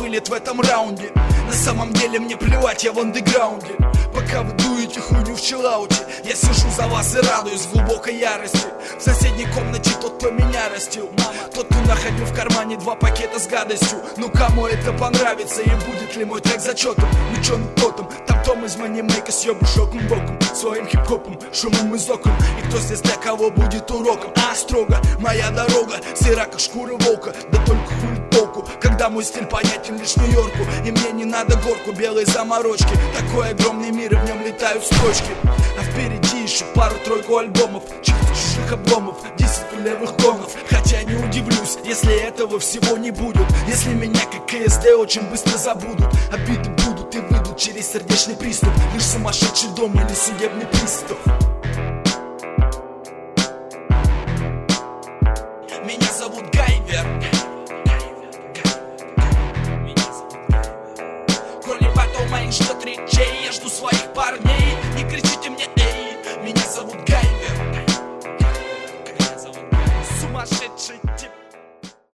вылет в этом раунде. На самом деле мне плевать, я в андеграунде. Пока вы дуете хуйню в чиллауте, я сижу за вас и радуюсь в глубокой ярости. В соседней комнате тот, кто меня растил, тот, кто находил в кармане 2 пакета с гадостью. Ну кому это понравится и будет ли мой трек зачетом? Ну чё, ну кто там? Там Том из Манимейка с ёбушоком боком, своим хип-хопом, шумом из окон. И кто здесь для кого будет уроком? А строго моя дорога, сыра как шкура волка. Да только хуй толку, когда мой стиль понятен лишь Нью-Йорку. И мне не надо горку белой заморочки. Такой огромный мир, и в нем летают строчки. А впереди еще пару-тройку альбомов, чужих обломов, 10 левых гонов. Хотя не удивлюсь, если этого всего не будет. Если меня как КСД очень быстро забудут. Обиды будут и выйдут через сердечный приступ. Лишь сумасшедший дом или судебный пристав. Меня зовут Гайвер. Коли потом моих ждет речей, я жду своих.